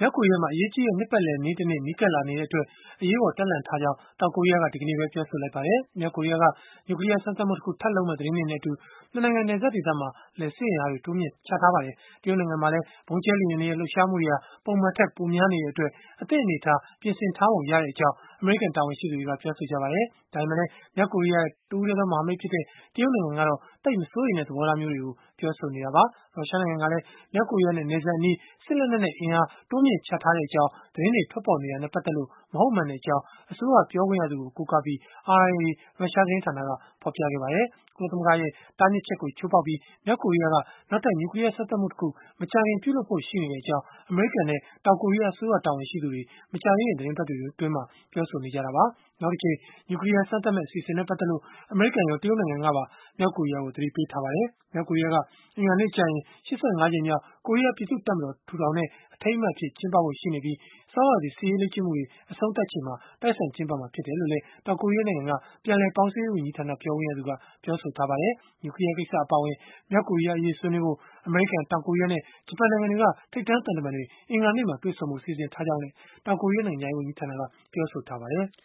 မြောက်ကိုရီးယားမှာ အရေးကြီးတဲ့နှစ်ပတ်လည်နေ့တနေ့ နီးကပ်လာနေတဲ့အတွက် အရေးပေါ်တပ်လှန့်ထားကြောင်း တောင်ကိုရီးယားက ဒီကနေ့ပဲ ပြောဆိုလိုက်ပါတယ်။ မြောက်ကိုရီးယားက နျူကလီးယား စမ်းသပ်မှုတခု ထပ်လုပ်မယ့် သတင်းတွေနဲ့အတူ ၂ နိုင်ငံ နယ်စပ်ဒေသမှာလည်း စစ်အင်အားတွေ တိုးမြှင့်ချထားပါတယ်။ တရုတ်နိုင်ငံမှာလည်း ဗုံးကြဲလေယာဉ်တွေရဲ့ လှုပ်ရှားမှုတွေဟာ ပုံမှန်ထက် ပိုများနေတဲ့အတွက် အသင့်အနေအထား ပြင်ဆင်ထားပုံရကြောင်း အမေရိကန် တာဝန်ရှိသူတွေက ပြောဆိုကြပါတယ်။ ဒါပေမဲ့လည်း မြောက်ကိုရီးယားရဲ့ တဦးတည်းသော မဟာမိတ်ဖြစ်တဲ့ တရုတ်နိုင်ငံကတော့ သိပ်မစိုးရိမ်တဲ့ သဘောထားမျိုးတွေကို ပြောဆိုနေတာပါ။ ရုရှားနိုင်ငံကလည်း မြောက်ကိုရီးယားနဲ့ နယ်စပ်အနီး စစ်လက်နက်နဲ့ အင်အားတိုးမြှင့်ချထားကြောင်း သတင်းတွေ ထွက်ပေါ်နေတာနဲ့ ပတ်သက်လို့ မဟုတ်မှန်ကြောင်း အစိုးရပြောခွင့်ရသူကို ကိုးကားပြီး RIA ရုရှားသတင်းဌာနက ဖော်ပြခဲ့ပါတယ်။ ကုလသမဂ္ဂရဲ့ တားမြစ်ချက်ကို ချိုးဖောက်ပြီး မြောက်ကိုရီးယားက နောက်ထပ် နျူကလီးယား စမ်းသပ်မှုတခု မကြာခင် ပြုလုပ်ဖို့ ရှိနေကြောင်း အမေရိကန်နဲ့ တောင်ကိုရီးယား အစိုးရတာဝန်ရှိသူတွေ မကြာသေးခင် သီတင်းပတ်တွေအတွင်း ပြောဆိုနေကြတာပါ။ နောက်တကြိမ် နျူကလီးယား စမ်းသပ်မယ့် အစီအစဉ်နဲ့ ပတ်သက်လို့ အမေရိကန်ရော တရုတ်နိုင်ငံကပါ မြောက်ကိုရီးယားကို သတိပေးထားပါတယ်။ မြောက်ကိုရီးယားက အင်္ဂါနေ့ကျရင် ၈၅ ကြိမ်မြောက် ကိုရီးယားပြည်သူ့တပ်မတော် ထူထောင်တဲ့ အထိမ်းအမှတ်အဖြစ် ကျင်းပဖို့ ရှိနေပြီး ဆောင်းရာသီ စစ်ရေးလေ့ကျင့်မှုတွေ အဆုံးသတ်ချိန်မှာ တိုက်ဆိုင်ကျင်းပမှာ ဖြစ်တယ်လို့လည်း တောင်ကိုရီးယားနိုင်ငံက ပြန်လည်ပေါင်းစည်းရေး ဝန်ကြီးဌာန ပြောခွင့်ရသူက ပြောဆိုထားပါတယ်။ နျူကလီးယားကိစ္စ အပါအဝင် မြောက်ကိုရီးယားအရေး ဆွေးနွေးဖို့ အမေရိကန်၊ တောင်ကိုရီးယားနဲ့ ဂျပန်နိုင်ငံတွေက ထိပ်တန်းသံတမန်တွေ အင်္ဂါနေ့မှာ တွေ့ဆုံဖို့ စီစဉ်ထားကြောင်းလည်း တောင်ကိုရီးယား နိုင်ငံခြားရေး ဝန်ကြီးဌာနက ပြောဆိုထားပါတယ်။